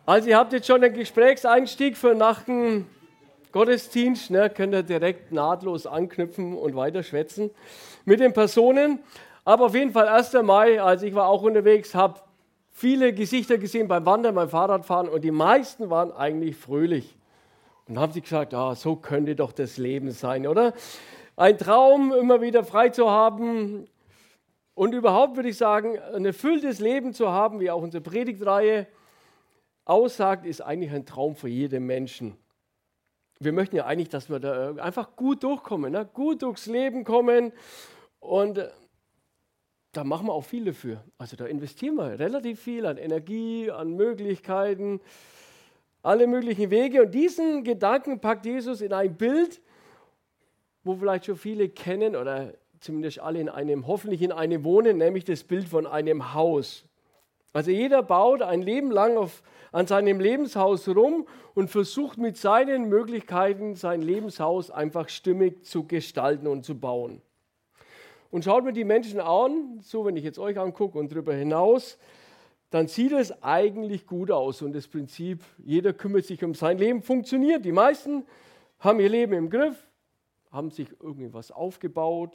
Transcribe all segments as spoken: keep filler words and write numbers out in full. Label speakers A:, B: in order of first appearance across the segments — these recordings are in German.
A: Also ihr habt jetzt schon einen Gesprächseinstieg für nach dem Gottesdienst, ne, könnt ihr direkt nahtlos anknüpfen und weiter schwätzen mit den Personen. Aber auf jeden Fall erster Mai, also ich war auch unterwegs, habe viele Gesichter gesehen beim Wandern, beim Fahrradfahren und die meisten waren eigentlich fröhlich. Und haben sie gesagt, ah, so könnte doch das Leben sein, oder? Ein Traum, immer wieder frei zu haben und überhaupt würde ich sagen, ein erfülltes Leben zu haben, wie auch unsere Predigtreihe aussagt, ist eigentlich ein Traum für jeden Menschen. Wir möchten ja eigentlich, dass wir da einfach gut durchkommen, ne? Gut durchs Leben kommen und da machen wir auch viel dafür. Also da investieren wir relativ viel an Energie, an Möglichkeiten, alle möglichen Wege. Und diesen Gedanken packt Jesus in ein Bild, wo vielleicht schon viele kennen oder zumindest alle in einem, hoffentlich in einem wohnen, nämlich das Bild von einem Haus. Also jeder baut ein Leben lang auf, an seinem Lebenshaus rum und versucht mit seinen Möglichkeiten sein Lebenshaus einfach stimmig zu gestalten und zu bauen. Und schaut mir die Menschen an, so wenn ich jetzt euch angucke und darüber hinaus, dann sieht es eigentlich gut aus. Und das Prinzip, jeder kümmert sich um sein Leben, funktioniert. Die meisten haben ihr Leben im Griff, haben sich irgendwas aufgebaut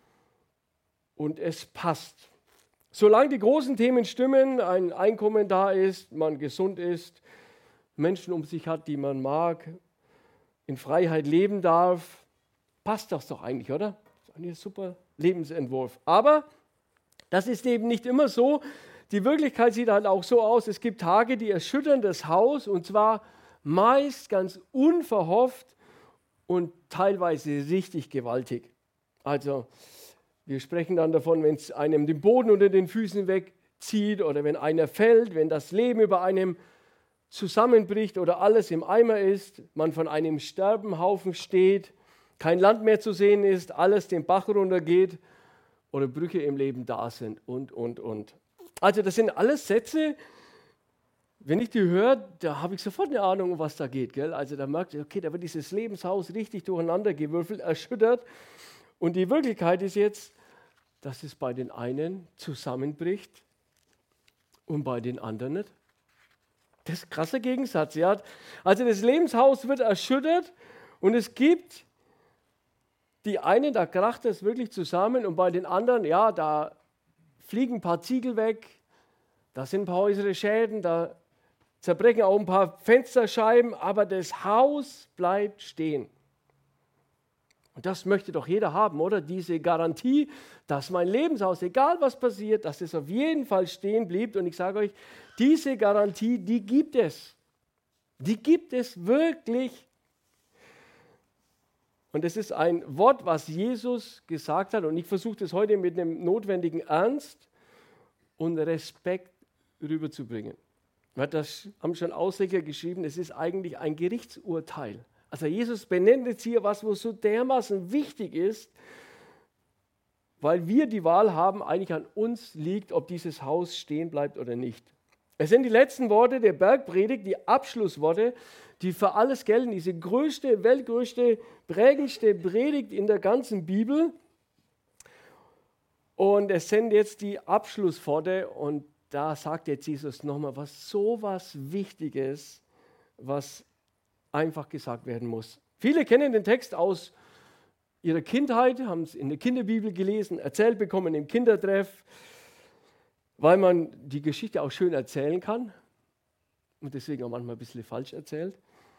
A: und es passt. Solange die großen Themen stimmen, ein Einkommen da ist, man gesund ist, Menschen um sich hat, die man mag, in Freiheit leben darf, passt das doch eigentlich, oder? Das ist eigentlich ein super Lebensentwurf. Aber das ist eben nicht immer so. Die Wirklichkeit sieht halt auch so aus. Es gibt Tage, die erschüttern das Haus und zwar meist ganz unverhofft und teilweise richtig gewaltig. Also wir sprechen dann davon, wenn es einem den Boden unter den Füßen wegzieht oder wenn einer fällt, wenn das Leben über einem zusammenbricht oder alles im Eimer ist, man von einem Sterbenhaufen steht, kein Land mehr zu sehen ist, alles den Bach runtergeht oder Brüche im Leben da sind und, und, und. Also das sind alles Sätze, wenn ich die höre, da habe ich sofort eine Ahnung, um was da geht. Gell? Also da merkt ich, okay, da wird dieses Lebenshaus richtig durcheinander gewürfelt, erschüttert. Und die Wirklichkeit ist jetzt, dass es bei den einen zusammenbricht und bei den anderen nicht. Das ist ein krasser Gegensatz. Ja? Also das Lebenshaus wird erschüttert und es gibt die einen, da kracht es wirklich zusammen und bei den anderen, ja, da fliegen ein paar Ziegel weg, da sind ein paar äußere Schäden, da zerbrechen auch ein paar Fensterscheiben, aber das Haus bleibt stehen. Und das möchte doch jeder haben, oder? Diese Garantie, dass mein Lebenshaus, egal was passiert, dass es auf jeden Fall stehen bleibt. Und ich sage euch, diese Garantie, die gibt es. Die gibt es wirklich. Und das ist ein Wort, was Jesus gesagt hat. Und ich versuche das heute mit einem notwendigen Ernst und Respekt rüberzubringen. Das haben schon Ausleger geschrieben, es ist eigentlich ein Gerichtsurteil. Also Jesus benennt jetzt hier was, wo so dermaßen wichtig ist, weil wir die Wahl haben, eigentlich an uns liegt, ob dieses Haus stehen bleibt oder nicht. Es sind die letzten Worte der Bergpredigt, die Abschlussworte, die für alles gelten, diese größte, weltgrößte, prägendste Predigt in der ganzen Bibel. Und es sind jetzt die Abschlussworte und da sagt jetzt Jesus nochmal was so was Wichtiges, was einfach gesagt werden muss. Viele kennen den Text aus ihrer Kindheit, haben es in der Kinderbibel gelesen, erzählt bekommen im Kindertreff, weil man die Geschichte auch schön erzählen kann und deswegen auch manchmal ein bisschen falsch erzählt.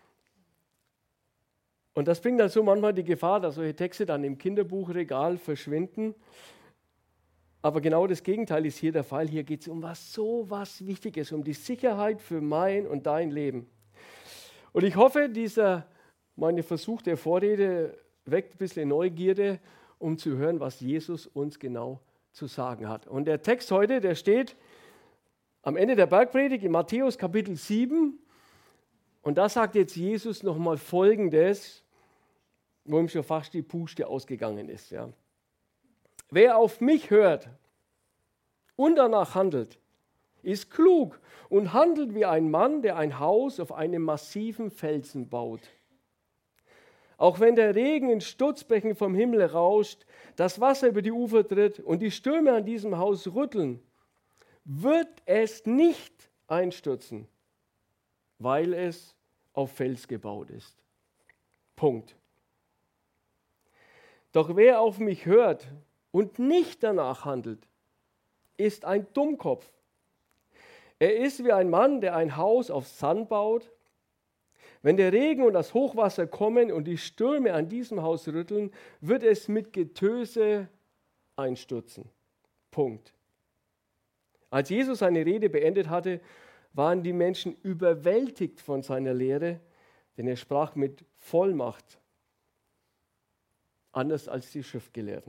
A: Und das bringt dann so manchmal die Gefahr, dass solche Texte dann im Kinderbuchregal verschwinden. Aber genau das Gegenteil ist hier der Fall. Hier geht es um was so was Wichtiges, um die Sicherheit für mein und dein Leben. Und ich hoffe, dieser, mein Versuch der Vorrede weckt ein bisschen Neugierde, um zu hören, was Jesus uns genau zu sagen hat. Und der Text heute, der steht am Ende der Bergpredigt in Matthäus Kapitel sieben. Und da sagt jetzt Jesus nochmal Folgendes, wo ihm schon fast die Puste ausgegangen ist. Ja. Wer auf mich hört und danach handelt, ist klug und handelt wie ein Mann, der ein Haus auf einem massiven Felsen baut. Auch wenn der Regen in Stutzbächen vom Himmel rauscht, das Wasser über die Ufer tritt und die Stürme an diesem Haus rütteln, wird es nicht einstürzen, weil es auf Fels gebaut ist. Punkt. Doch wer auf mich hört und nicht danach handelt, ist ein Dummkopf. Er ist wie ein Mann, der ein Haus auf Sand baut. Wenn der Regen und das Hochwasser kommen und die Stürme an diesem Haus rütteln, wird es mit Getöse einstürzen. Punkt. Als Jesus seine Rede beendet hatte, waren die Menschen überwältigt von seiner Lehre, denn er sprach mit Vollmacht, anders als die Schriftgelehrten.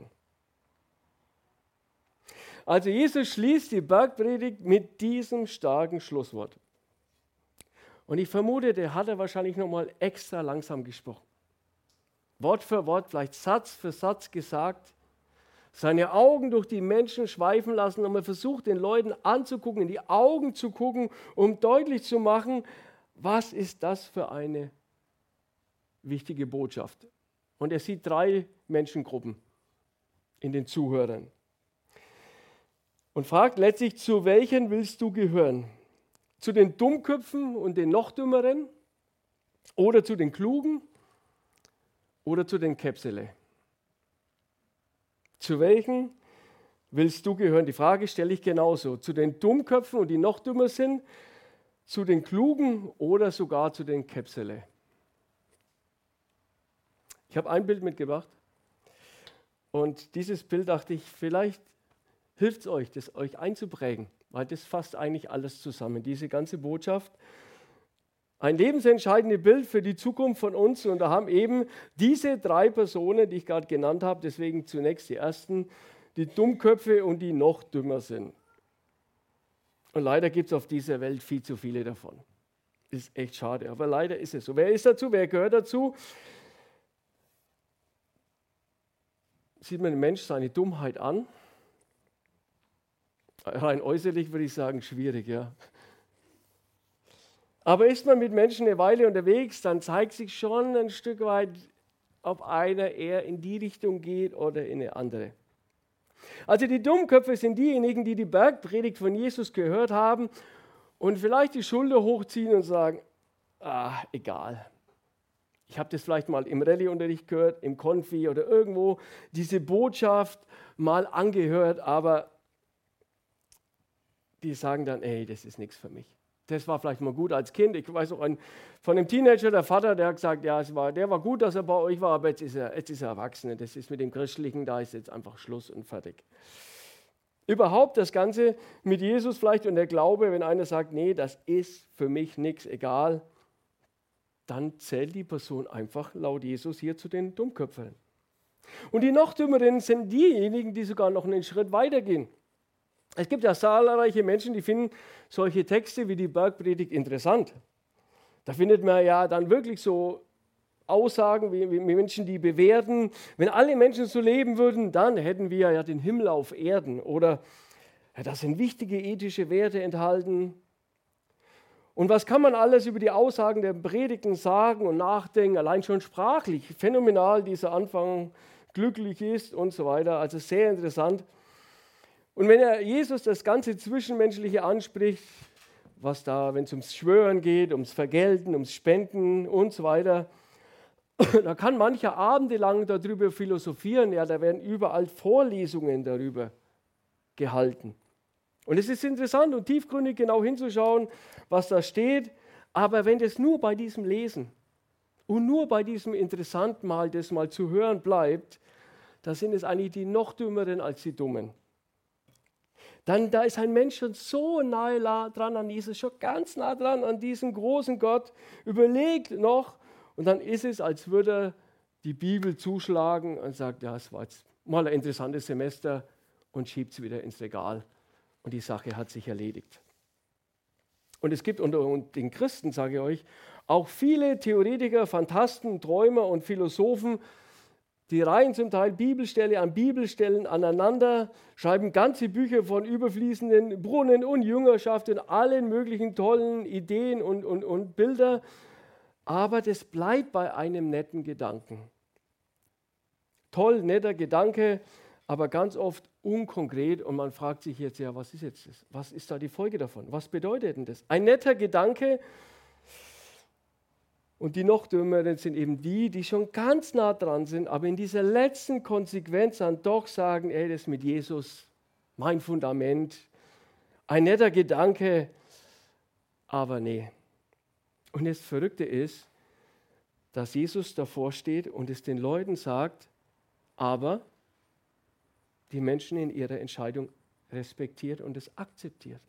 A: Also Jesus schließt die Bergpredigt mit diesem starken Schlusswort. Und ich vermute, der hat er wahrscheinlich nochmal extra langsam gesprochen. Wort für Wort, vielleicht Satz für Satz gesagt, seine Augen durch die Menschen schweifen lassen und man versucht, den Leuten anzugucken, in die Augen zu gucken, um deutlich zu machen, was ist das für eine wichtige Botschaft. Und er sieht drei Menschengruppen in den Zuhörern und fragt letztlich, zu welchen willst du gehören? Zu den Dummköpfen und den noch Dümmeren oder zu den Klugen oder zu den Käpsele? Zu welchen willst du gehören? Die Frage stelle ich genauso. Zu den Dummköpfen und die noch dümmer sind, zu den Klugen oder sogar zu den Käpsele? Ich habe ein Bild mitgebracht und dieses Bild dachte ich, vielleicht hilft es euch, das euch einzuprägen, weil das fasst eigentlich alles zusammen, diese ganze Botschaft. Ein lebensentscheidendes Bild für die Zukunft von uns und da haben eben diese drei Personen, die ich gerade genannt habe, deswegen zunächst die ersten, die Dummköpfe und die noch dümmer sind. Und leider gibt es auf dieser Welt viel zu viele davon. Das ist echt schade, aber leider ist es so. Wer ist dazu? Wer gehört dazu? Sieht man dem Mensch seine Dummheit an? Rein äußerlich würde ich sagen, schwierig, ja. Aber ist man mit Menschen eine Weile unterwegs, dann zeigt sich schon ein Stück weit, ob einer eher in die Richtung geht oder in eine andere. Also die Dummköpfe sind diejenigen, die die Bergpredigt von Jesus gehört haben und vielleicht die Schulter hochziehen und sagen, ah, egal. Ich habe das vielleicht mal im Rallye-Unterricht gehört, im Konfi oder irgendwo, diese Botschaft mal angehört, aber die sagen dann, ey, das ist nichts für mich. Das war vielleicht mal gut als Kind. Ich weiß auch ein, von einem Teenager, der Vater, der hat gesagt, ja, es war, der war gut, dass er bei euch war, aber jetzt ist er, jetzt ist er Erwachsener. Das ist mit dem Christlichen, da ist jetzt einfach Schluss und fertig. Überhaupt das Ganze mit Jesus vielleicht und der Glaube, wenn einer sagt, nee, das ist für mich nichts, egal, dann zählt die Person einfach laut Jesus hier zu den Dummköpfen. Und die noch Dümmeren sind diejenigen, die sogar noch einen Schritt weitergehen. Es gibt ja zahlreiche Menschen, die finden solche Texte wie die Bergpredigt interessant. Da findet man ja dann wirklich so Aussagen wie, wie Menschen, die bewerten, wenn alle Menschen so leben würden, dann hätten wir ja den Himmel auf Erden. Oder ja, da sind wichtige ethische Werte enthalten. Und was kann man alles über die Aussagen der Predigten sagen und nachdenken, allein schon sprachlich, phänomenal dieser Anfang glücklich ist und so weiter, also sehr interessant. Und wenn er Jesus das ganze Zwischenmenschliche anspricht, was da, wenn es ums Schwören geht, ums Vergelten, ums Spenden und so weiter, da kann mancher abendelang darüber philosophieren, ja, da werden überall Vorlesungen darüber gehalten. Und es ist interessant und tiefgründig genau hinzuschauen, was da steht, aber wenn das nur bei diesem Lesen und nur bei diesem Interessanten mal das mal zu hören bleibt, da sind es eigentlich die noch Dümmeren als die Dummen. Dann da ist ein Mensch schon so nahe dran an Jesus, schon ganz nah dran an diesem großen Gott, überlegt noch und dann ist es, als würde er die Bibel zuschlagen und sagt, ja, es war jetzt mal ein interessantes Semester und schiebt es wieder ins Regal und die Sache hat sich erledigt. Und es gibt unter den Christen, sage ich euch, auch viele Theoretiker, Phantasten, Träumer und Philosophen, die reihen zum Teil Bibelstelle an Bibelstellen aneinander, schreiben ganze Bücher von überfließenden Brunnen und Jüngerschaft und allen möglichen tollen Ideen und, und, und Bilder. Aber das bleibt bei einem netten Gedanken. Toll, netter Gedanke, aber ganz oft unkonkret. Und man fragt sich jetzt, ja, was ist jetzt das? Was ist da die Folge davon? Was bedeutet denn das? Ein netter Gedanke, Und die noch dümmeren sind eben die, die schon ganz nah dran sind, aber in dieser letzten Konsequenz dann doch sagen, ey, das mit Jesus, mein Fundament, ein netter Gedanke, aber nee. Und das Verrückte ist, dass Jesus davor steht und es den Leuten sagt, aber die Menschen in ihrer Entscheidung respektiert und es akzeptiert.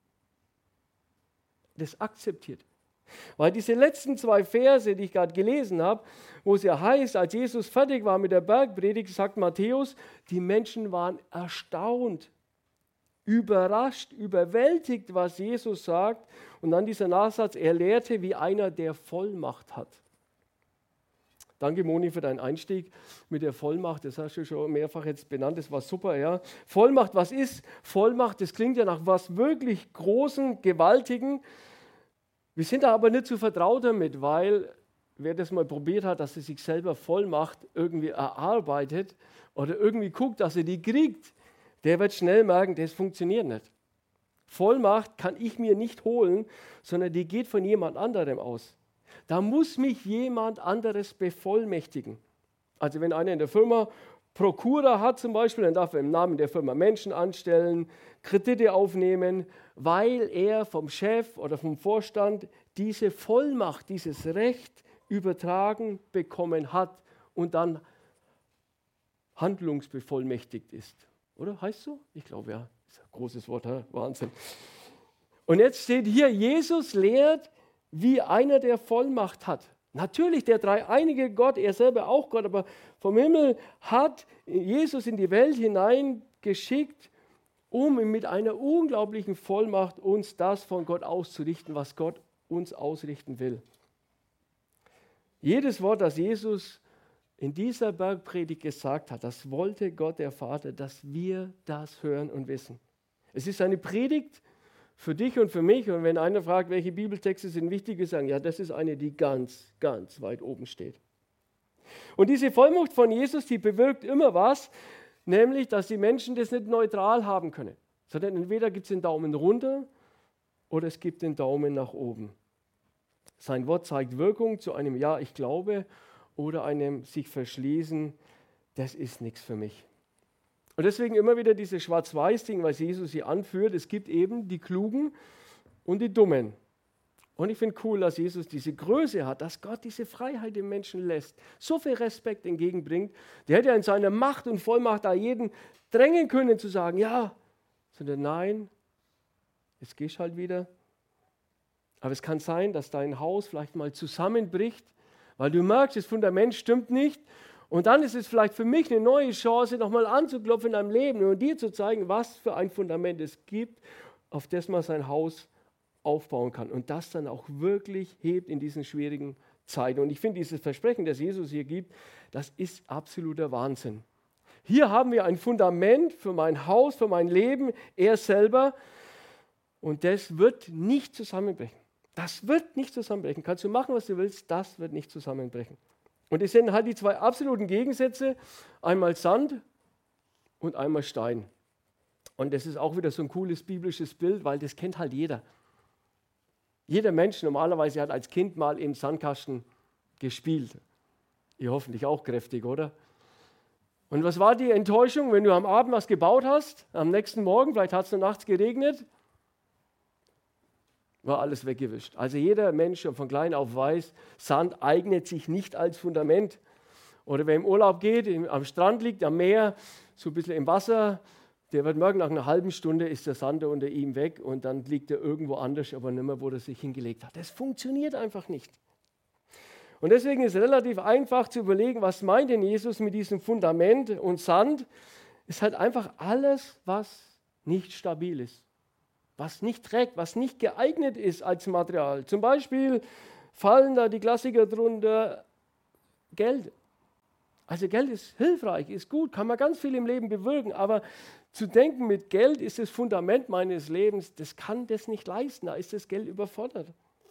A: Das akzeptiert. Weil diese letzten zwei Verse, die ich gerade gelesen habe, wo es ja heißt, als Jesus fertig war mit der Bergpredigt, sagt Matthäus, die Menschen waren erstaunt, überrascht, überwältigt, was Jesus sagt. Und dann dieser Nachsatz, er lehrte wie einer, der Vollmacht hat. Danke, Moni, für deinen Einstieg mit der Vollmacht. Das hast du schon mehrfach jetzt benannt, das war super, ja. Vollmacht, was ist Vollmacht? Das klingt ja nach was wirklich Großen, Gewaltigen. Wir sind da aber nicht so vertraut damit, weil wer das mal probiert hat, dass er sich selber Vollmacht irgendwie erarbeitet oder irgendwie guckt, dass er die kriegt, der wird schnell merken, das funktioniert nicht. Vollmacht kann ich mir nicht holen, sondern die geht von jemand anderem aus. Da muss mich jemand anderes bevollmächtigen. Also wenn einer in der Firma Prokura hat zum Beispiel, dann darf er im Namen der Firma Menschen anstellen, Kredite aufnehmen, weil er vom Chef oder vom Vorstand diese Vollmacht, dieses Recht übertragen bekommen hat und dann handlungsbevollmächtigt ist. Oder? Heißt so? Ich glaube ja. Das ist ein großes Wort, ja? Wahnsinn. Und jetzt steht hier, Jesus lehrt, wie einer, der Vollmacht hat. Natürlich der dreieinige Gott, er selber auch Gott, aber vom Himmel hat Jesus in die Welt hineingeschickt, um mit einer unglaublichen Vollmacht uns das von Gott auszurichten, was Gott uns ausrichten will. Jedes Wort, das Jesus in dieser Bergpredigt gesagt hat, das wollte Gott der Vater, dass wir das hören und wissen. Es ist eine Predigt für dich und für mich. Und wenn einer fragt, welche Bibeltexte sind wichtig, wir sagen, ja, das ist eine, die ganz, ganz weit oben steht. Und diese Vollmacht von Jesus, die bewirkt immer was, nämlich, dass die Menschen das nicht neutral haben können, sondern entweder gibt es den Daumen runter oder es gibt den Daumen nach oben. Sein Wort zeigt Wirkung zu einem Ja, ich glaube oder einem sich verschließen, das ist nichts für mich. Und deswegen immer wieder dieses Schwarz-Weiß-Ding, was Jesus hier anführt. Es gibt eben die Klugen und die Dummen. Und ich finde cool, dass Jesus diese Größe hat, dass Gott diese Freiheit dem Menschen lässt, so viel Respekt entgegenbringt. Der hätte ja in seiner Macht und Vollmacht da jeden drängen können zu sagen, ja, sondern nein, jetzt gehst halt wieder. Aber es kann sein, dass dein Haus vielleicht mal zusammenbricht, weil du merkst, das Fundament stimmt nicht. Und dann ist es vielleicht für mich eine neue Chance, nochmal anzuklopfen in deinem Leben und dir zu zeigen, was für ein Fundament es gibt, auf das man sein Haus aufbauen kann. Und das dann auch wirklich hebt in diesen schwierigen Zeiten. Und ich finde dieses Versprechen, das Jesus hier gibt, das ist absoluter Wahnsinn. Hier haben wir ein Fundament für mein Haus, für mein Leben, er selber. Und das wird nicht zusammenbrechen. Das wird nicht zusammenbrechen. Kannst du machen, was du willst, das wird nicht zusammenbrechen. Und es sind halt die zwei absoluten Gegensätze, einmal Sand und einmal Stein. Und das ist auch wieder so ein cooles biblisches Bild, weil das kennt halt jeder. Jeder Mensch normalerweise hat als Kind mal im Sandkasten gespielt. Ihr hoffentlich auch kräftig, oder? Und was war die Enttäuschung, wenn du am Abend was gebaut hast, am nächsten Morgen, vielleicht hat es nur nachts geregnet, war alles weggewischt. Also jeder Mensch schon von klein auf weiß, Sand eignet sich nicht als Fundament. Oder wer im Urlaub geht, im, am Strand liegt, am Meer, so ein bisschen im Wasser, der wird merken, nach einer halben Stunde ist der Sand unter ihm weg und dann liegt er irgendwo anders, aber nicht mehr, wo er sich hingelegt hat. Das funktioniert einfach nicht. Und deswegen ist es relativ einfach zu überlegen, was meint denn Jesus mit diesem Fundament und Sand? Ist halt einfach alles, was nicht stabil ist. Was nicht trägt, was nicht geeignet ist als Material. Zum Beispiel fallen da die Klassiker drunter, Geld. Also Geld ist hilfreich, ist gut, kann man ganz viel im Leben bewirken, aber zu denken, mit Geld ist das Fundament meines Lebens, das kann das nicht leisten, da ist das Geld überfordert.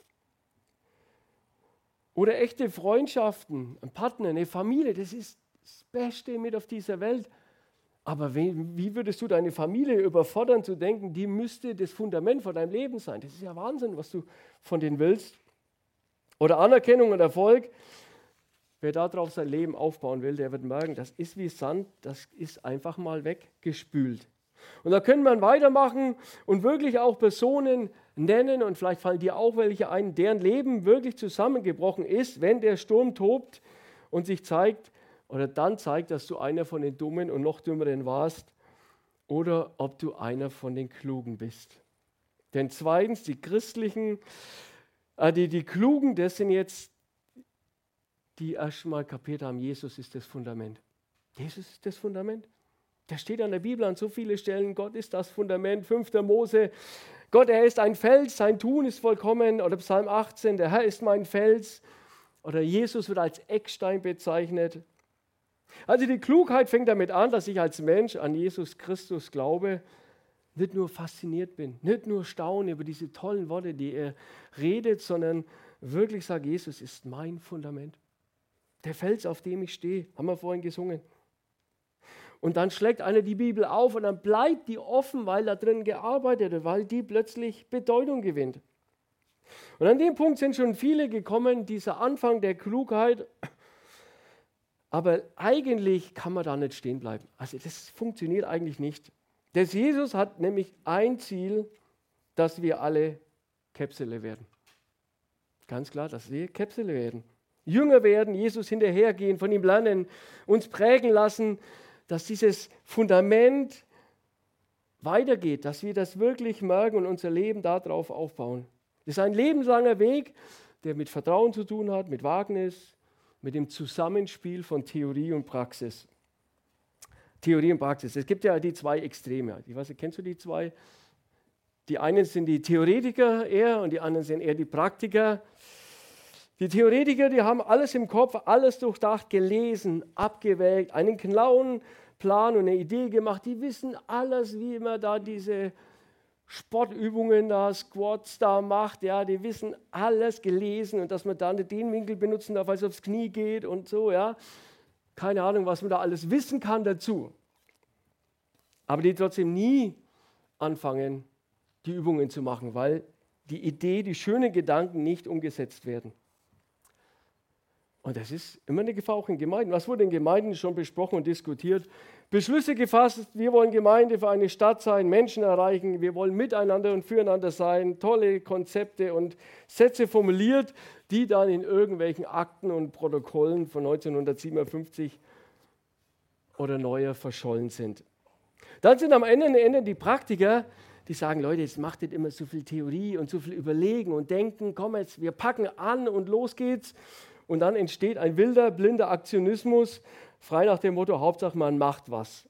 A: Oder echte Freundschaften, ein Partner, eine Familie, das ist das Beste mit auf dieser Welt. Aber wie, wie würdest du deine Familie überfordern zu denken, die müsste das Fundament von deinem Leben sein? Das ist ja Wahnsinn, was du von denen willst. oder Anerkennung und Erfolg. Wer darauf sein Leben aufbauen will, der wird merken, das ist wie Sand, das ist einfach mal weggespült. Und da können wir weitermachen und wirklich auch Personen nennen, und vielleicht fallen dir auch welche ein, deren Leben wirklich zusammengebrochen ist, wenn der Sturm tobt und sich zeigt, oder dann zeigt, dass du einer von den Dummen und noch Dümmeren warst, oder ob du einer von den Klugen bist. Denn zweitens, die Christlichen, äh, die, die Klugen, das sind jetzt, die erst mal kapiert haben, Jesus ist das Fundament. Jesus ist das Fundament. Da steht an der Bibel an so vielen Stellen, Gott ist das Fundament, fünfter Mose, Gott, er ist ein Fels, sein Tun ist vollkommen, oder Psalm achtzehn, der Herr ist mein Fels, oder Jesus wird als Eckstein bezeichnet. Also die Klugheit fängt damit an, dass ich als Mensch an Jesus Christus glaube, nicht nur fasziniert bin, nicht nur staune über diese tollen Worte, die er redet, sondern wirklich sage, Jesus ist mein Fundament. Der Fels, auf dem ich stehe, haben wir vorhin gesungen. Und dann schlägt einer die Bibel auf und dann bleibt die offen, weil da drin gearbeitet wird, weil die plötzlich Bedeutung gewinnt. Und an dem Punkt sind schon viele gekommen, dieser Anfang der Klugheit. Aber eigentlich kann man da nicht stehen bleiben. Also das funktioniert eigentlich nicht. Der Jesus hat nämlich ein Ziel, dass wir alle Käpsele werden. Ganz klar, dass wir Käpsele werden. Jünger werden, Jesus hinterhergehen, von ihm lernen, uns prägen lassen, dass dieses Fundament weitergeht, dass wir das wirklich merken und unser Leben darauf aufbauen. Das ist ein lebenslanger Weg, der mit Vertrauen zu tun hat, mit Wagnis, mit dem Zusammenspiel von Theorie und Praxis. Theorie und Praxis. Es gibt ja die zwei Extreme. Ich weiß nicht, kennst du die zwei? Die einen sind die Theoretiker eher und die anderen sind eher die Praktiker. Die Theoretiker, die haben alles im Kopf, alles durchdacht, gelesen, abgewägt, einen genauen Plan und eine Idee gemacht. Die wissen alles, wie man da diese Sportübungen, da Squats da macht. Ja, die wissen alles gelesen und dass man da nicht den Winkel benutzen darf, weil es aufs Knie geht und so. Ja, keine Ahnung, was man da alles wissen kann dazu. Aber die trotzdem nie anfangen, die Übungen zu machen, weil die Idee, die schönen Gedanken nicht umgesetzt werden. Und das ist immer eine Gefahr auch in Gemeinden. Was wurde in Gemeinden schon besprochen und diskutiert? Beschlüsse gefasst, wir wollen Gemeinde für eine Stadt sein, Menschen erreichen, wir wollen miteinander und füreinander sein, tolle Konzepte und Sätze formuliert, die dann in irgendwelchen Akten und Protokollen von neunzehnhundertsiebenundfünfzig oder neuer verschollen sind. Dann sind am Ende, Ende die Praktiker, die sagen, Leute, jetzt macht nicht immer so viel Theorie und so viel Überlegen und Denken, komm jetzt, wir packen an und los geht's. Und dann entsteht ein wilder, blinder Aktionismus, frei nach dem Motto, Hauptsache man macht was.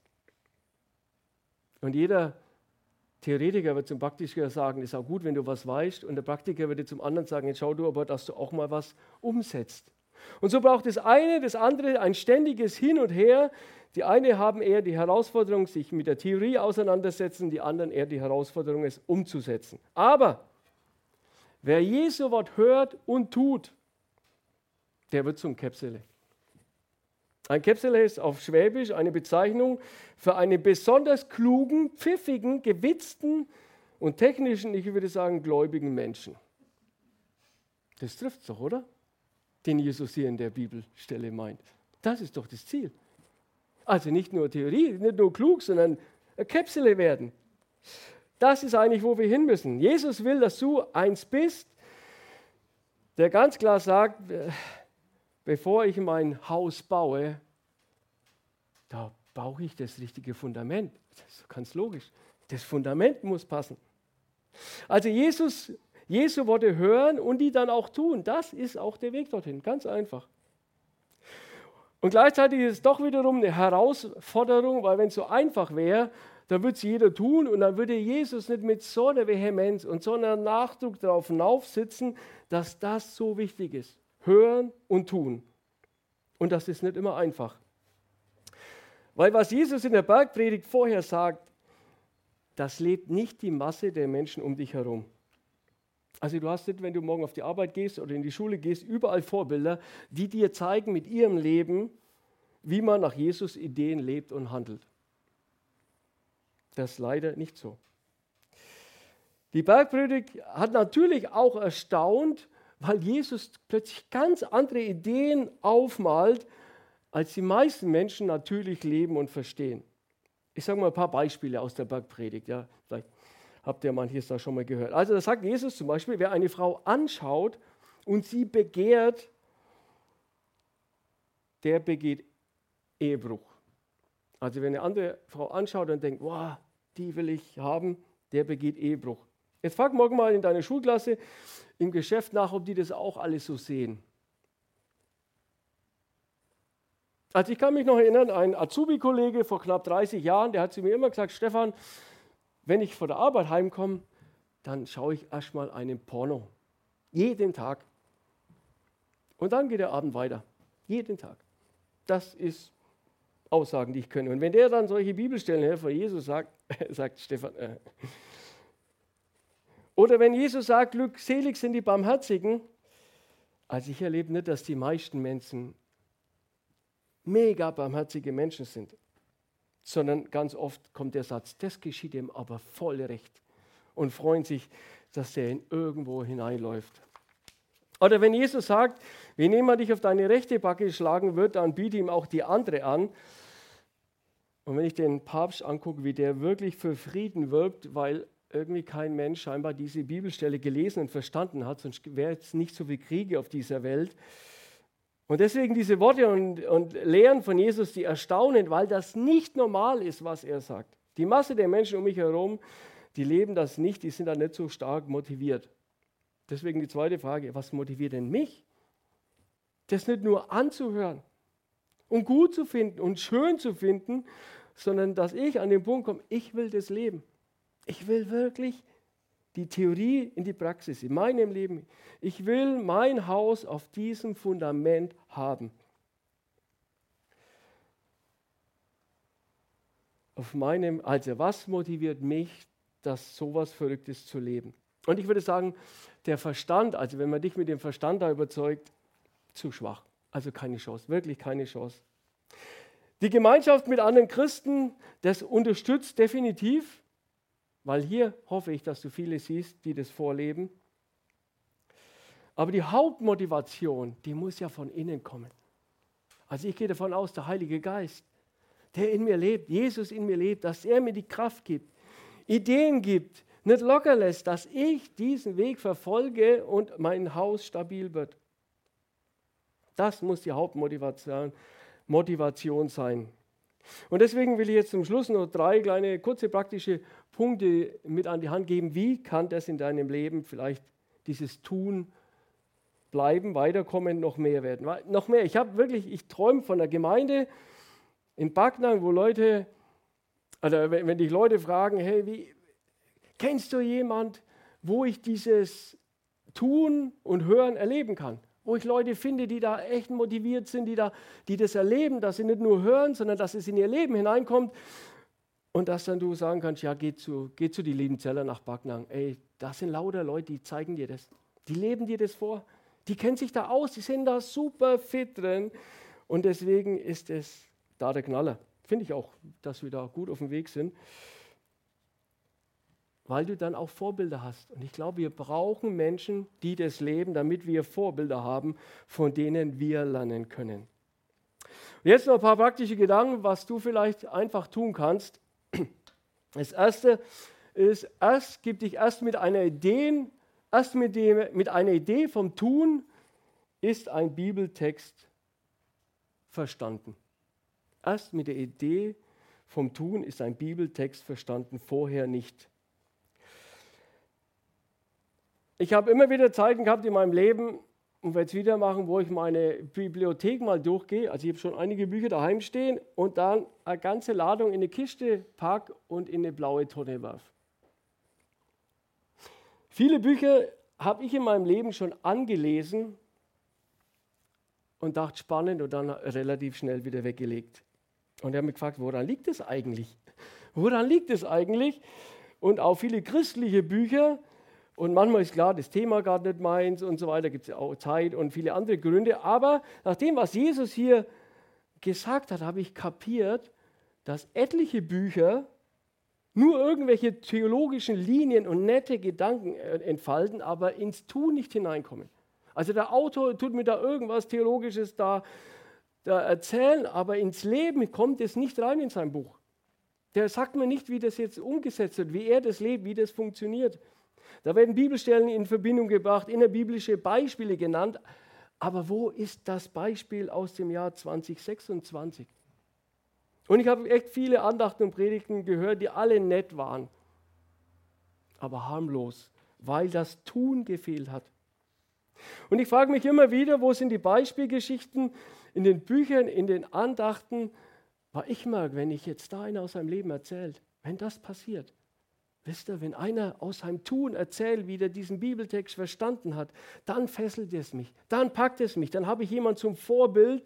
A: Und jeder Theoretiker wird zum Praktiker sagen, ist auch gut, wenn du was weißt. Und der Praktiker würde zum anderen sagen, jetzt schau du aber, dass du auch mal was umsetzt. Und so braucht das eine, das andere ein ständiges Hin und Her. Die einen haben eher die Herausforderung, sich mit der Theorie auseinandersetzen, die anderen eher die Herausforderung, es umzusetzen. Aber wer Jesu Wort hört und tut, der wird zum Käpsele. Ein Käpsele ist auf Schwäbisch eine Bezeichnung für einen besonders klugen, pfiffigen, gewitzten und technischen, ich würde sagen, gläubigen Menschen. Das trifft es doch, oder? Den Jesus hier in der Bibelstelle meint. Das ist doch das Ziel. Also nicht nur Theorie, nicht nur klug, sondern ein Käpsele werden. Das ist eigentlich, wo wir hin müssen. Jesus will, dass du eins bist, der ganz klar sagt, bevor ich mein Haus baue, da baue ich das richtige Fundament. Das ist ganz logisch. Das Fundament muss passen. Also Jesus, Jesu Worte hören und die dann auch tun, das ist auch der Weg dorthin. Ganz einfach. Und gleichzeitig ist es doch wiederum eine Herausforderung, weil wenn es so einfach wäre, dann würde es jeder tun und dann würde Jesus nicht mit so einer Vehemenz und so einem Nachdruck darauf hinaufsitzen, dass das so wichtig ist. Hören und tun. Und das ist nicht immer einfach. Weil was Jesus in der Bergpredigt vorher sagt, das lebt nicht die Masse der Menschen um dich herum. Also du hast nicht, wenn du morgen auf die Arbeit gehst oder in die Schule gehst, überall Vorbilder, die dir zeigen mit ihrem Leben, wie man nach Jesus Ideen lebt und handelt. Das ist leider nicht so. Die Bergpredigt hat natürlich auch erstaunt, weil Jesus plötzlich ganz andere Ideen aufmalt, als die meisten Menschen natürlich leben und verstehen. Ich sage mal ein paar Beispiele aus der Bergpredigt. Ja, vielleicht habt ihr manches da schon mal gehört. Also da sagt Jesus zum Beispiel, wer eine Frau anschaut und sie begehrt, der begeht Ehebruch. Also wenn eine andere Frau anschaut und denkt, wow, die will ich haben, der begeht Ehebruch. Jetzt frag morgen mal in deiner Schulklasse im Geschäft nach, ob die das auch alles so sehen. Also ich kann mich noch erinnern, ein Azubi-Kollege vor knapp dreißig Jahren, der hat zu mir immer gesagt, Stefan, wenn ich von der Arbeit heimkomme, dann schaue ich erstmal einen Porno. Jeden Tag. Und dann geht der Abend weiter. Jeden Tag. Das ist Aussagen, die ich kenne. Und wenn der dann solche Bibelstellen her von Jesus sagt, sagt Stefan, äh. Oder wenn Jesus sagt, glückselig sind die Barmherzigen, also ich erlebe nicht, dass die meisten Menschen mega barmherzige Menschen sind, sondern ganz oft kommt der Satz, das geschieht ihm aber voll recht und freuen sich, dass der in irgendwo hineinläuft. Oder wenn Jesus sagt, wenn jemand dich auf deine rechte Backe schlagen wird, dann biete ihm auch die andere an. Und wenn ich den Papst angucke, wie der wirklich für Frieden wirbt, weil irgendwie kein Mensch scheinbar diese Bibelstelle gelesen und verstanden hat, sonst wäre jetzt nicht so viel Kriege auf dieser Welt. Und deswegen diese Worte und, und Lehren von Jesus, die erstaunen, weil das nicht normal ist, was er sagt. Die Masse der Menschen um mich herum, die leben das nicht, die sind da nicht so stark motiviert. Deswegen die zweite Frage, was motiviert denn mich? Das nicht nur anzuhören und gut zu finden und schön zu finden, sondern dass ich an den Punkt komme, ich will das Leben. Ich will wirklich die Theorie in die Praxis, in meinem Leben. Ich will mein Haus auf diesem Fundament haben. Auf meinem, also was motiviert mich, das sowas Verrücktes zu leben? Und ich würde sagen, der Verstand, also wenn man dich mit dem Verstand da überzeugt, zu schwach. Also keine Chance, wirklich keine Chance. Die Gemeinschaft mit anderen Christen, das unterstützt definitiv, weil hier hoffe ich, dass du viele siehst, die das vorleben. Aber die Hauptmotivation, die muss ja von innen kommen. Also ich gehe davon aus, der Heilige Geist, der in mir lebt, Jesus in mir lebt, dass er mir die Kraft gibt, Ideen gibt, nicht locker lässt, dass ich diesen Weg verfolge und mein Haus stabil wird. Das muss die Hauptmotivation Motivation sein. Und deswegen will ich jetzt zum Schluss noch drei kleine, kurze, praktische Punkte mit an die Hand geben. Wie kann das in deinem Leben vielleicht dieses Tun bleiben, weiterkommen, noch mehr werden? Noch mehr. Ich habe wirklich, ich träume von einer Gemeinde in Backnang, wo Leute, also wenn, wenn dich Leute fragen, hey, wie, kennst du jemand, wo ich dieses Tun und Hören erleben kann? Wo ich Leute finde, die da echt motiviert sind, die, da, die das erleben, dass sie nicht nur hören, sondern dass es in ihr Leben hineinkommt und dass dann du sagen kannst, ja, geh zu, geh zu die Liebenzeller nach Backnang. Ey, das sind lauter Leute, die zeigen dir das. Die leben dir das vor. Die kennen sich da aus, die sind da super fit drin und deswegen ist es da der Knaller. Finde ich auch, dass wir da gut auf dem Weg sind, weil du dann auch Vorbilder hast. Und ich glaube, wir brauchen Menschen, die das leben, damit wir Vorbilder haben, von denen wir lernen können. Und jetzt noch ein paar praktische Gedanken, was du vielleicht einfach tun kannst. Das erste ist, erst gib dich erst mit einer Idee, erst mit, dem, mit einer Idee vom Tun ist ein Bibeltext verstanden. Erst mit der Idee vom Tun ist ein Bibeltext verstanden, vorher nicht. Ich habe immer wieder Zeiten gehabt in meinem Leben, und werde es wieder machen, wo ich meine Bibliothek mal durchgehe. Also ich habe schon einige Bücher daheim stehen und dann eine ganze Ladung in eine Kiste packe und in eine blaue Tonne werfe. Viele Bücher habe ich in meinem Leben schon angelesen und dachte spannend und dann relativ schnell wieder weggelegt. Und ich habe mich gefragt, woran liegt es eigentlich? Woran liegt es eigentlich? Und auch viele christliche Bücher. Und manchmal ist klar, das Thema gar nicht meins und so weiter, gibt es auch Zeit und viele andere Gründe. Aber nach dem, was Jesus hier gesagt hat, habe ich kapiert, dass etliche Bücher nur irgendwelche theologischen Linien und nette Gedanken entfalten, aber ins Tun nicht hineinkommen. Also der Autor tut mir da irgendwas Theologisches da, da erzählen, aber ins Leben kommt es nicht rein in sein Buch. Der sagt mir nicht, wie das jetzt umgesetzt wird, wie er das lebt, wie das funktioniert. Da werden Bibelstellen in Verbindung gebracht, innerbiblische Beispiele genannt. Aber wo ist das Beispiel aus dem Jahr zwanzig sechsundzwanzig? Und ich habe echt viele Andachten und Predigten gehört, die alle nett waren, aber harmlos, weil das Tun gefehlt hat. Und ich frage mich immer wieder, wo sind die Beispielgeschichten in den Büchern, in den Andachten? Weil ich merke, wenn ich jetzt da einer aus seinem Leben erzählt, wenn das passiert, wisst ihr, wenn einer aus seinem Tun erzählt, wie er diesen Bibeltext verstanden hat, dann fesselt es mich, dann packt es mich, dann habe ich jemanden zum Vorbild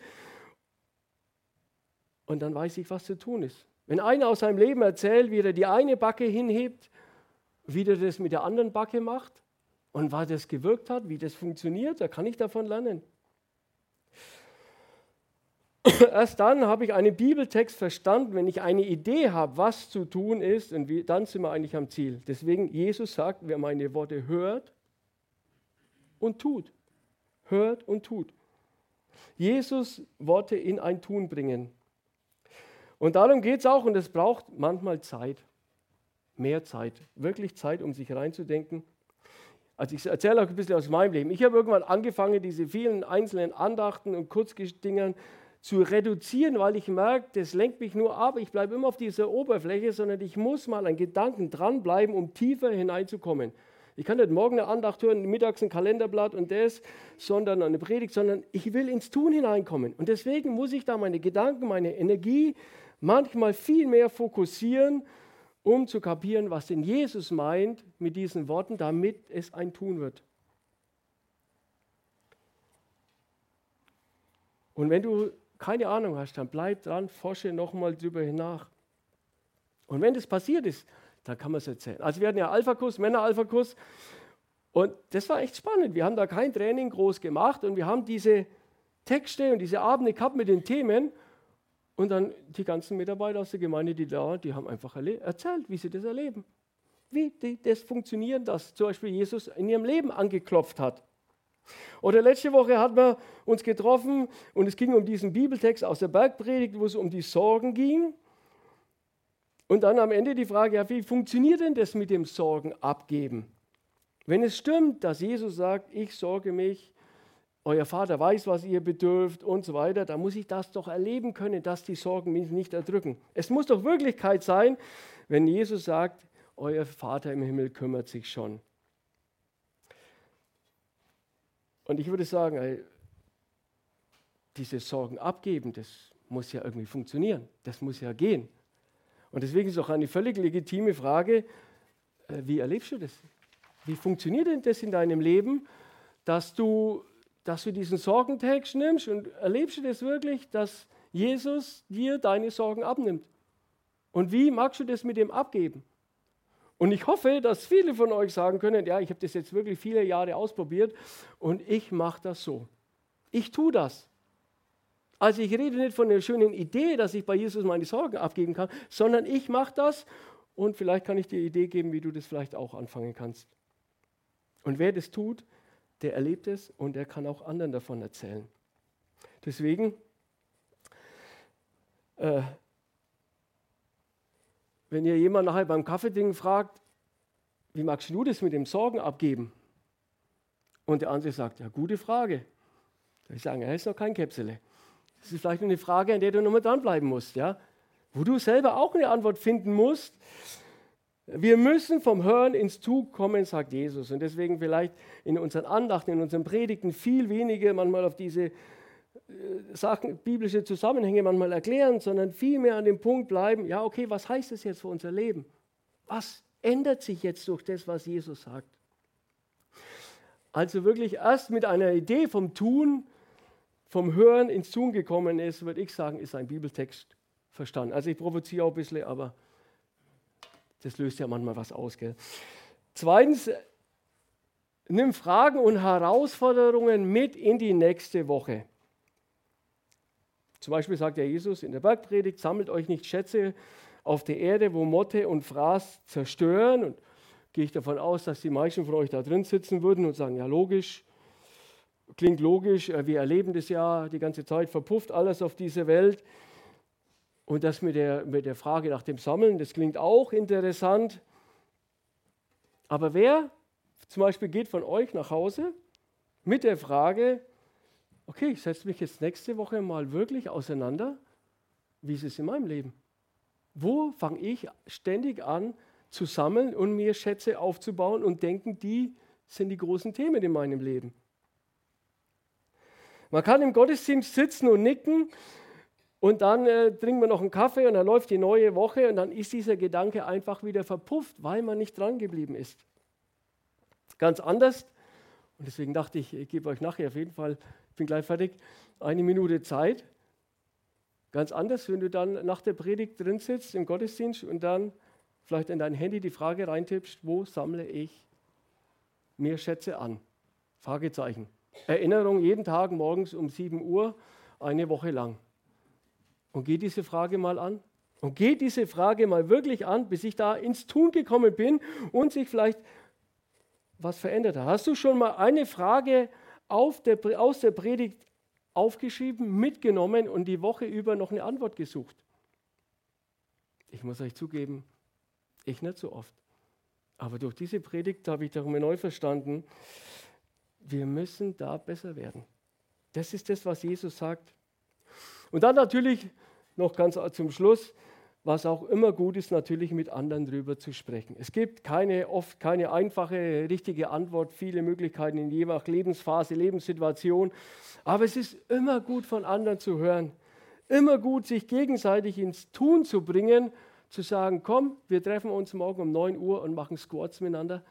A: und dann weiß ich, was zu tun ist. Wenn einer aus seinem Leben erzählt, wie er die eine Backe hinhebt, wie er das mit der anderen Backe macht und was das gewirkt hat, wie das funktioniert, da kann ich davon lernen. Erst dann habe ich einen Bibeltext verstanden, wenn ich eine Idee habe, was zu tun ist, und wie, dann sind wir eigentlich am Ziel. Deswegen, Jesus sagt, wer meine Worte hört und tut. Hört und tut. Jesus Worte in ein Tun bringen. Und darum geht es auch, und es braucht manchmal Zeit. Mehr Zeit. Wirklich Zeit, um sich reinzudenken. Also ich erzähle auch ein bisschen aus meinem Leben. Ich habe irgendwann angefangen, diese vielen einzelnen Andachten und Kurzdingern zu reduzieren, weil ich merke, das lenkt mich nur ab, ich bleibe immer auf dieser Oberfläche, sondern ich muss mal an Gedanken dranbleiben, um tiefer hineinzukommen. Ich kann nicht morgen eine Andacht hören, mittags ein Kalenderblatt und das, sondern eine Predigt, sondern ich will ins Tun hineinkommen. Und deswegen muss ich da meine Gedanken, meine Energie manchmal viel mehr fokussieren, um zu kapieren, was denn Jesus meint mit diesen Worten, damit es ein Tun wird. Und wenn du keine Ahnung hast, dann bleib dran, forsche nochmal drüber nach. Und wenn das passiert ist, dann kann man es erzählen. Also wir hatten ja Alpha-Kurs, Männer-Alpha-Kurs und das war echt spannend. Wir haben da kein Training groß gemacht und wir haben diese Texte und diese Abende gehabt mit den Themen und dann die ganzen Mitarbeiter aus der Gemeinde, die da waren, die haben einfach erzählt, wie sie das erleben. Wie die, das funktioniert, dass zum Beispiel Jesus in ihrem Leben angeklopft hat. Oder letzte Woche hatten wir uns getroffen und es ging um diesen Bibeltext aus der Bergpredigt, wo es um die Sorgen ging. Und dann am Ende die Frage, ja, wie funktioniert denn das mit dem Sorgen abgeben? Wenn es stimmt, dass Jesus sagt, ich sorge mich, euer Vater weiß, was ihr bedürft und so weiter, dann muss ich das doch erleben können, dass die Sorgen mich nicht erdrücken. Es muss doch Wirklichkeit sein, wenn Jesus sagt, euer Vater im Himmel kümmert sich schon. Und ich würde sagen, ey, diese Sorgen abgeben, das muss ja irgendwie funktionieren, das muss ja gehen. Und deswegen ist auch eine völlig legitime Frage, äh, wie erlebst du das? Wie funktioniert denn das in deinem Leben, dass du, dass du diesen Sorgentext nimmst und erlebst du das wirklich, dass Jesus dir deine Sorgen abnimmt? Und wie magst du das mit dem abgeben? Und ich hoffe, dass viele von euch sagen können, ja, ich habe das jetzt wirklich viele Jahre ausprobiert und ich mache das so. Ich tue das. Also ich rede nicht von der schönen Idee, dass ich bei Jesus meine Sorgen abgeben kann, sondern ich mache das und vielleicht kann ich dir eine Idee geben, wie du das vielleicht auch anfangen kannst. Und wer das tut, der erlebt es und der kann auch anderen davon erzählen. Deswegen, äh, wenn ihr jemand nachher beim Kaffeetrinken fragt, wie magst du das mit dem Sorgen abgeben? Und der andere sagt, ja, gute Frage. Da ich sagen, er ist noch kein Käpsele. Das ist vielleicht eine Frage, an der du nochmal dranbleiben musst, ja? Wo du selber auch eine Antwort finden musst. Wir müssen vom Hören ins Tun kommen, sagt Jesus. Und deswegen vielleicht in unseren Andachten, in unseren Predigten viel weniger manchmal auf diese Sachen, biblische Zusammenhänge manchmal erklären, sondern vielmehr an dem Punkt bleiben, ja okay, was heißt das jetzt für unser Leben? Was ändert sich jetzt durch das, was Jesus sagt? Also wirklich erst mit einer Idee vom Tun, vom Hören ins Tun gekommen ist, würde ich sagen, ist ein Bibeltext verstanden. Also ich provoziere auch ein bisschen, aber das löst ja manchmal was aus. Gell? Zweitens, nimm Fragen und Herausforderungen mit in die nächste Woche. Zum Beispiel sagt ja Jesus in der Bergpredigt, sammelt euch nicht Schätze auf der Erde, wo Motte und Fraß zerstören. Und gehe ich davon aus, dass die meisten von euch da drin sitzen würden und sagen, ja logisch. klingt logisch, wir erleben das ja die ganze Zeit, verpufft alles auf dieser Welt. Und das mit der, mit der Frage nach dem Sammeln, das klingt auch interessant. Aber wer zum Beispiel geht von euch nach Hause mit der Frage, okay, ich setze mich jetzt nächste Woche mal wirklich auseinander, wie ist es in meinem Leben? Wo fange ich ständig an zu sammeln und mir Schätze aufzubauen und denken, die sind die großen Themen in meinem Leben? Man kann im Gottesdienst sitzen und nicken und dann äh, trinkt man noch einen Kaffee und dann läuft die neue Woche und dann ist dieser Gedanke einfach wieder verpufft, weil man nicht dran geblieben ist. Ganz anders, und deswegen dachte ich, ich gebe euch nachher auf jeden Fall, ich bin gleich fertig, eine Minute Zeit. Ganz anders, wenn du dann nach der Predigt drin sitzt im Gottesdienst und dann vielleicht in dein Handy die Frage reintippst, wo sammle ich mir Schätze an? Fragezeichen. Erinnerung jeden Tag morgens um sieben Uhr, eine Woche lang. Und geh diese Frage mal an. Und geh diese Frage mal wirklich an, bis ich da ins Tun gekommen bin und sich vielleicht was verändert hat. Hast du schon mal eine Frage auf der, aus der Predigt aufgeschrieben, mitgenommen und die Woche über noch eine Antwort gesucht? Ich muss euch zugeben, ich nicht so oft. Aber durch diese Predigt habe ich darum neu verstanden, wir müssen da besser werden. Das ist das, was Jesus sagt. Und dann natürlich noch ganz zum Schluss, was auch immer gut ist, natürlich mit anderen drüber zu sprechen. Es gibt keine, oft keine einfache, richtige Antwort, viele Möglichkeiten in je nach Lebensphase, Lebenssituation. Aber es ist immer gut, von anderen zu hören. Immer gut, sich gegenseitig ins Tun zu bringen, zu sagen, komm, wir treffen uns morgen um neun Uhr und machen Squats miteinander.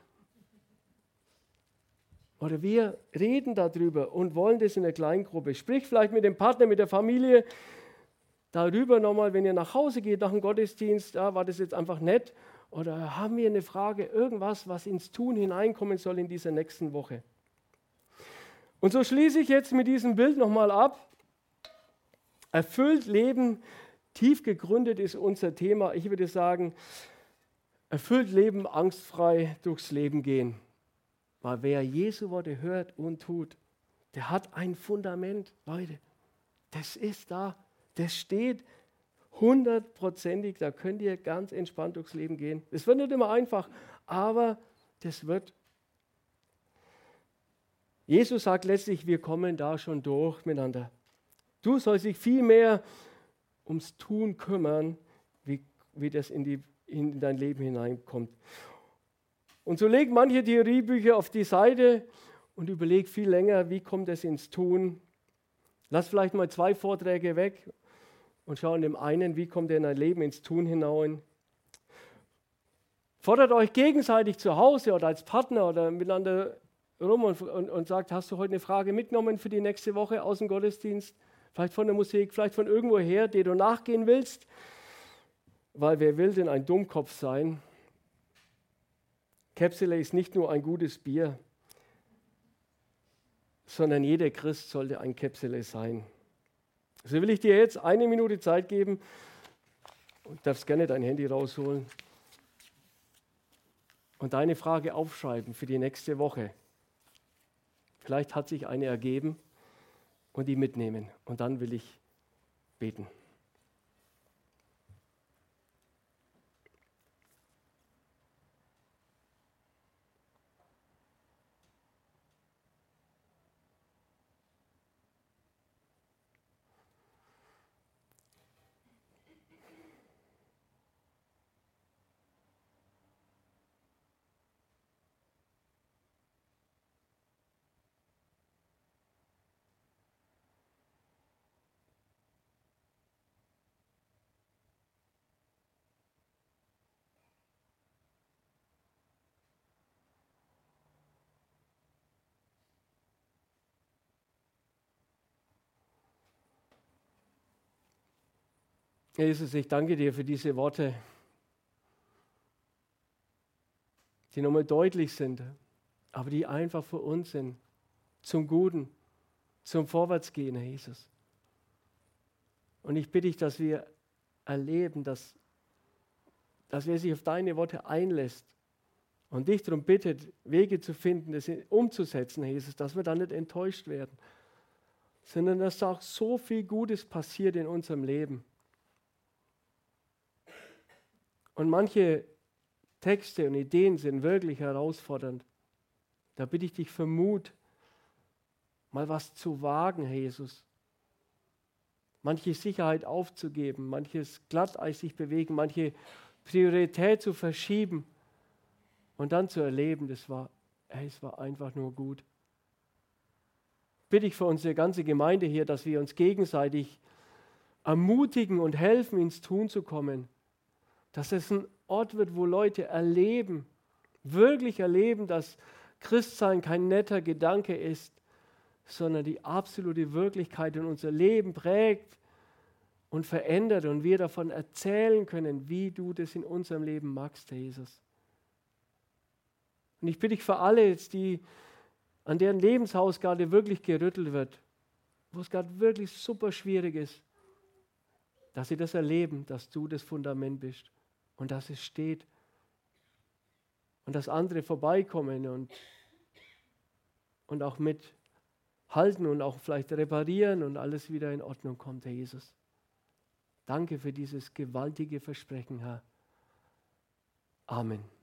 A: Oder wir reden darüber und wollen das in der Kleingruppe. Sprich vielleicht mit dem Partner, mit der Familie darüber nochmal, wenn ihr nach Hause geht nach dem Gottesdienst, ja, war das jetzt einfach nett? Oder haben wir eine Frage, irgendwas, was ins Tun hineinkommen soll in dieser nächsten Woche? Und so schließe ich jetzt mit diesem Bild nochmal ab. Erfüllt Leben, tief gegründet ist unser Thema. Ich würde sagen, erfüllt Leben, angstfrei durchs Leben gehen. Weil wer Jesu Worte hört und tut, der hat ein Fundament, Leute. Das ist da, das steht hundertprozentig, da könnt ihr ganz entspannt durchs Leben gehen. Es wird nicht immer einfach, aber das wird. Jesus sagt letztlich, wir kommen da schon durch miteinander. Du sollst dich viel mehr ums Tun kümmern, wie, wie das in, die, in dein Leben hineinkommt. Und so leg manche Theoriebücher auf die Seite und überleg viel länger, wie kommt es ins Tun. Lass vielleicht mal zwei Vorträge weg und schau in dem einen, wie kommt denn dein Leben ins Tun hinein. Fordert euch gegenseitig zu Hause oder als Partner oder miteinander rum und, und, und sagt, hast du heute eine Frage mitgenommen für die nächste Woche aus dem Gottesdienst? Vielleicht von der Musik, vielleicht von irgendwoher, der du nachgehen willst. Weil wer will denn ein Dummkopf sein? Käpsele ist nicht nur ein gutes Bier, sondern jeder Christ sollte ein Käpsele sein. So will ich dir jetzt eine Minute Zeit geben und darfst gerne dein Handy rausholen und deine Frage aufschreiben für die nächste Woche. Vielleicht hat sich eine ergeben und die mitnehmen. Und dann will ich beten. Jesus, ich danke dir für diese Worte, die nochmal deutlich sind, aber die einfach für uns sind, zum Guten, zum Vorwärtsgehen, Herr Jesus. Und ich bitte dich, dass wir erleben, dass, dass wer sich auf deine Worte einlässt, Und dich darum bittet, Wege zu finden, das umzusetzen, Herr Jesus, dass wir da nicht enttäuscht werden, sondern dass da auch so viel Gutes passiert in unserem Leben. Und manche Texte und Ideen sind wirklich herausfordernd. Da bitte ich dich für Mut, mal was zu wagen, Herr Jesus. Manche Sicherheit aufzugeben, manches Glatteis sich bewegen, manche Priorität zu verschieben und dann zu erleben, das war, ey, es war einfach nur gut. Bitte ich für unsere ganze Gemeinde hier, dass wir uns gegenseitig ermutigen und helfen, ins Tun zu kommen. Dass es ein Ort wird, wo Leute erleben, wirklich erleben, dass Christsein kein netter Gedanke ist, sondern die absolute Wirklichkeit in unser Leben prägt und verändert und wir davon erzählen können, wie du das in unserem Leben magst, Herr Jesus. Und ich bitte dich für alle jetzt, die, an deren Lebenshaus gerade wirklich gerüttelt wird, wo es gerade wirklich super schwierig ist, dass sie das erleben, dass du das Fundament bist und dass es steht und dass andere vorbeikommen und, und auch mithalten und auch vielleicht reparieren und alles wieder in Ordnung kommt, Herr Jesus. Danke für dieses gewaltige Versprechen, Herr. Amen.